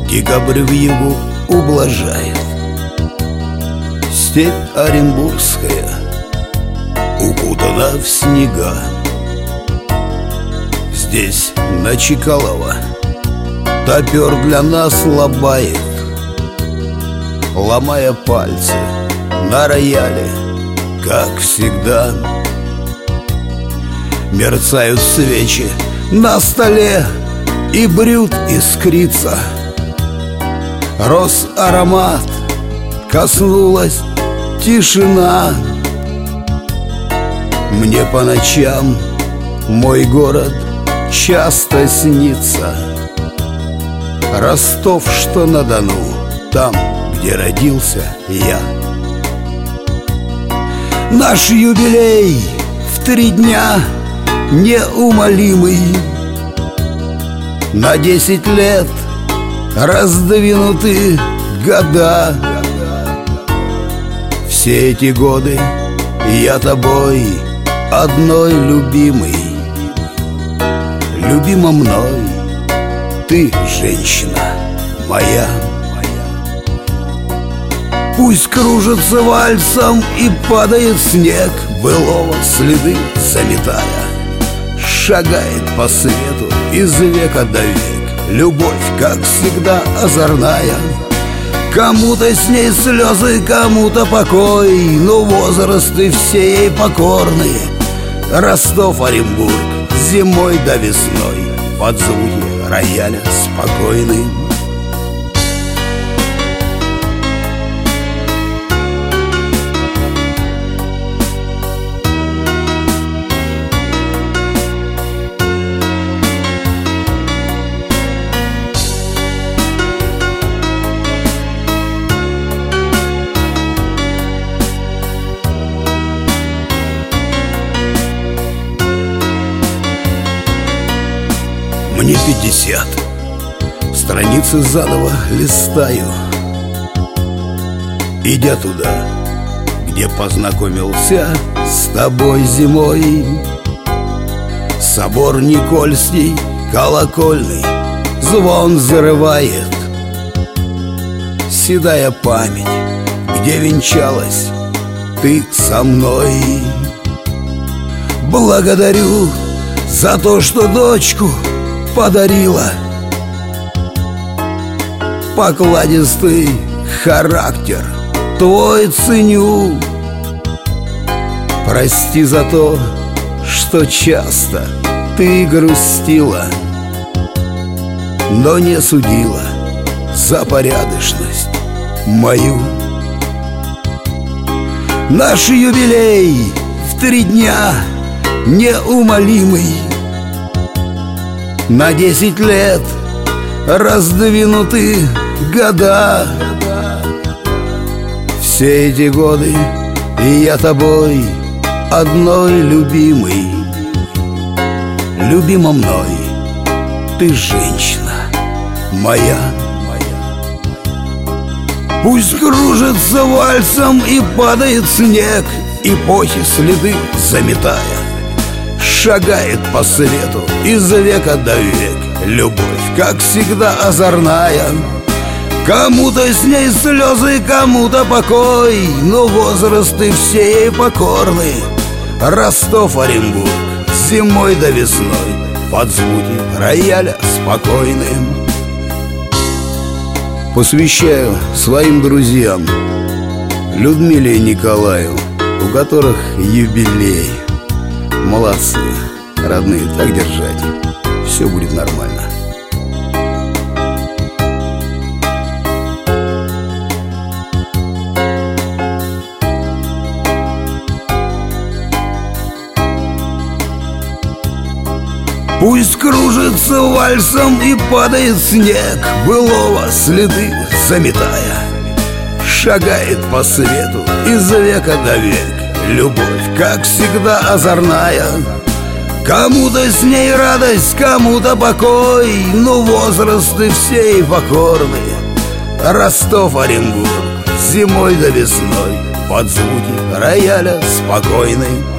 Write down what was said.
Декабрь в югу ублажает. Степь оренбургская укутана в снега. Здесь, на Чкалова, топер для нас лобает, ломая пальцы на рояле, как всегда. Мерцают свечи на столе, и брют искрится. Рос аромат, коснулась тишина. Мне по ночам мой город часто снится. Ростов, что на Дону, там, где родился я. Наш юбилей в 3 дня неумолимый. На 10 лет раздвинуты года. Все эти годы я тобой одной любимый. Любима мной ты, женщина моя. Пусть кружится вальсом и падает снег, былого следы заметая. Шагает по свету из века до век любовь, как всегда, озорная. Кому-то с ней слезы, кому-то покой, но возрасты все ей покорны. Ростов, Оренбург, зимой до весной, под звуки рояля спокойны. Мне 50, страницы заново листаю, идя туда, где познакомился с тобой зимой. Собор Никольский, колокольный, звон взрывает. Седая память, где венчалась ты со мной. Благодарю за то, что дочку подарила. Покладистый характер твой ценю. Прости за то, что часто ты грустила, но не судила за порядочность мою. Наш юбилей в 3 дня неумолимый. На 10 лет раздвинуты года. Все эти годы я тобой одной любимый. Любима мной ты, женщина моя. Пусть кружится вальсом и падает снег, эпохи следы заметая. Шагает по свету из века до век любовь, как всегда, озорная. Кому-то с ней слезы, кому-то покой, но возрасты все ей покорны. Ростов, Оренбург, зимой до весной, под звуки рояля спокойным. Посвящаю своим друзьям Людмиле и Николаю, у которых юбилей. Молодцы, родные, так держать. Все будет нормально. Пусть кружится вальсом и падает снег, былого следы заметая. Шагает по свету из века до век любовь, как всегда, озорная. Кому-то с ней радость, кому-то покой, но возрасты все ей покорны. Ростов, Оренбург, зимой до весной, под звуки рояля спокойный.